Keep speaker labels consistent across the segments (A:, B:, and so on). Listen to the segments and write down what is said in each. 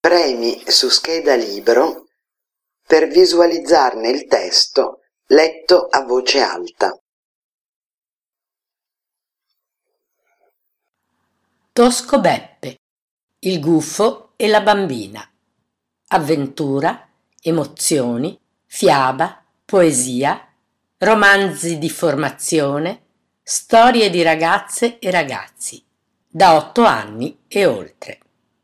A: Premi su scheda libro per visualizzarne il testo letto a voce alta.
B: Tosco Beppe, il gufo e la bambina. Avventura, emozioni, fiaba, poesia, romanzi di formazione, storie di ragazze e ragazzi, da 8 anni e oltre.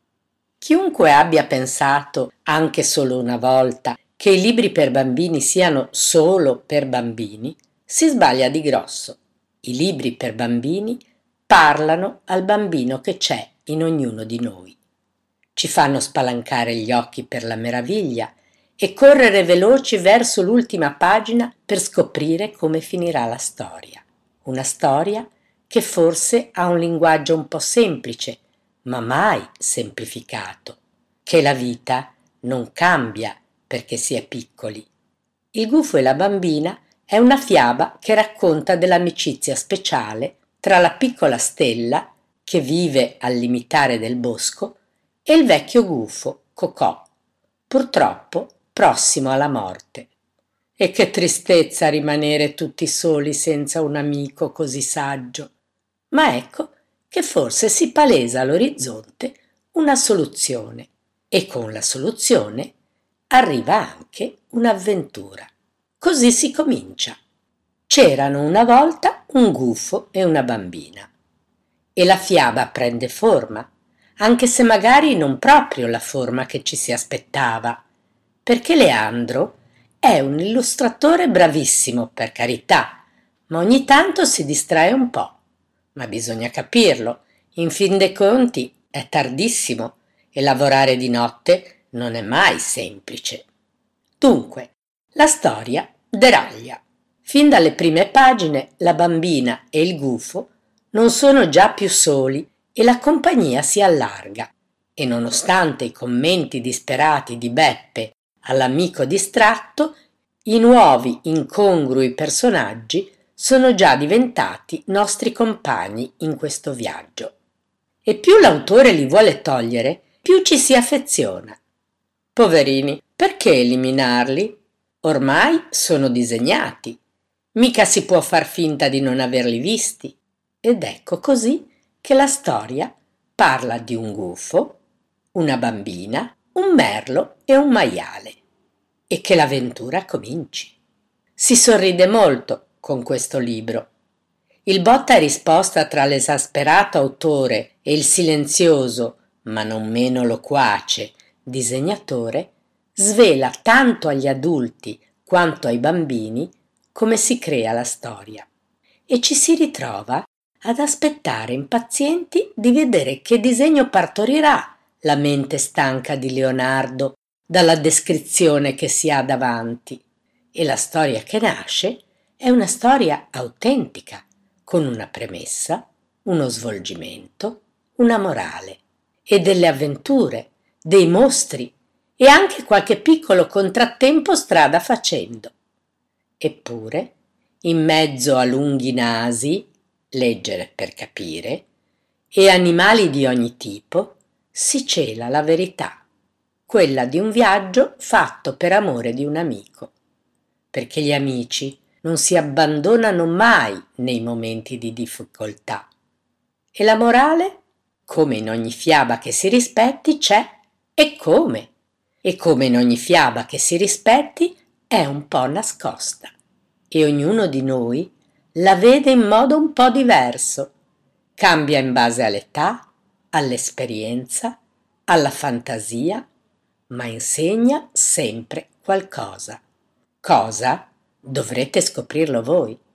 B: Chiunque abbia pensato, anche solo una volta, che i libri per bambini siano solo per bambini, si sbaglia di grosso. I libri per bambini parlano al bambino che c'è in ognuno di noi. Ci fanno spalancare gli occhi per la meraviglia e correre veloci verso l'ultima pagina per scoprire come finirà la storia. Una storia che forse ha un linguaggio un po' semplice, ma mai semplificato, che la vita non cambia perché si è piccoli. Il gufo e la bambina è una fiaba che racconta dell'amicizia speciale tra la piccola Stella, che vive al limitare del bosco, e il vecchio gufo, Cocò, purtroppo prossimo alla morte. E che tristezza rimanere tutti soli senza un amico così saggio. Ma ecco che forse si palesa all'orizzonte una soluzione, e con la soluzione arriva anche un'avventura. Così si comincia. C'erano una volta un gufo e una bambina. E la fiaba prende forma, anche se magari non proprio la forma che ci si aspettava, perché Leandro è un illustratore bravissimo, per carità, ma ogni tanto si distrae un po'. Ma bisogna capirlo, in fin dei conti è tardissimo e lavorare di notte non è mai semplice. Dunque, la storia deraglia. Fin dalle prime pagine la bambina e il gufo non sono già più soli e la compagnia si allarga. E nonostante i commenti disperati di Beppe all'amico distratto, i nuovi incongrui personaggi sono già diventati nostri compagni in questo viaggio. E più l'autore li vuole togliere, più ci si affeziona. Poverini, perché eliminarli? Ormai sono disegnati. Mica si può far finta di non averli visti. Ed ecco così che la storia parla di un gufo, una bambina, un merlo e un maiale. E che l'avventura cominci. Si sorride molto con questo libro. Il botta e risposta tra l'esasperato autore e il silenzioso, ma non meno loquace, disegnatore svela tanto agli adulti quanto ai bambini come si crea la storia. E ci si ritrova ad aspettare impazienti di vedere che disegno partorirà la mente stanca di Leonardo dalla descrizione che si ha davanti. E la storia che nasce è una storia autentica, con una premessa, uno svolgimento, una morale, e delle avventure, dei mostri e anche qualche piccolo contrattempo strada facendo. Eppure, in mezzo a lunghi nasi, leggere per capire, e animali di ogni tipo, si cela la verità, quella di un viaggio fatto per amore di un amico, perché gli amici non si abbandonano mai nei momenti di difficoltà. E la morale, come in ogni fiaba che si rispetti, c'è, e come? E come in ogni fiaba che si rispetti, è un po' nascosta. E ognuno di noi la vede in modo un po' diverso. Cambia in base all'età, all'esperienza, alla fantasia, ma insegna sempre qualcosa. Cosa? Dovrete scoprirlo voi.